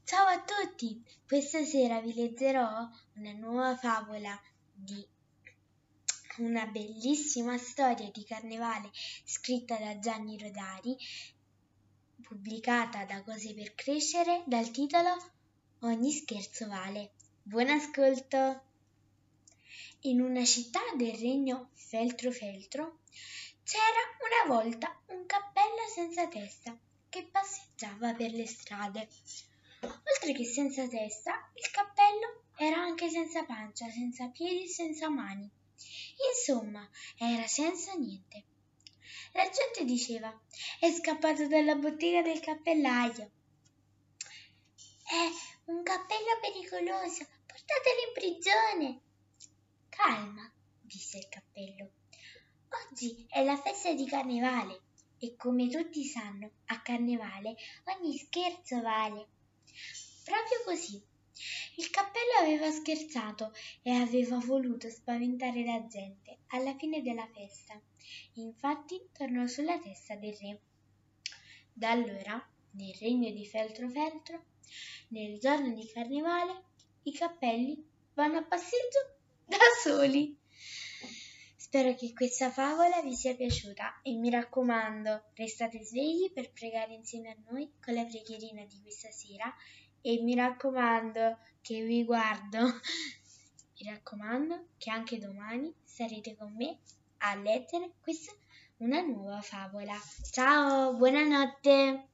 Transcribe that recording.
Ciao a tutti! Questa sera vi leggerò una nuova favola di una bellissima storia di carnevale scritta da Gianni Rodari, pubblicata da Cose per Crescere, dal titolo Ogni scherzo vale. Buon ascolto! In una città del regno Feltro Feltro c'era una volta un cappello senza testa che passeggiava per le strade. Oltre che senza testa, il cappello era anche senza pancia, senza piedi e senza mani. Insomma, era senza niente. La gente diceva: è scappato dalla bottega del cappellaio. È un cappello pericoloso, portatelo in prigione. Calma, disse il cappello. Oggi è la festa di Carnevale e come tutti sanno, a Carnevale ogni scherzo vale. Proprio così. Il cappello aveva scherzato e aveva voluto spaventare la gente alla fine della festa. Infatti tornò sulla testa del re. Da allora, nel regno di Feltro Feltro, nel giorno di Carnevale, i cappelli vanno a passeggio da soli. Spero che questa favola vi sia piaciuta e mi raccomando, restate svegli per pregare insieme a noi con la preghierina di questa sera e mi raccomando che vi guardo. Mi raccomando che anche domani sarete con me a leggere questa una nuova favola. Ciao, buonanotte!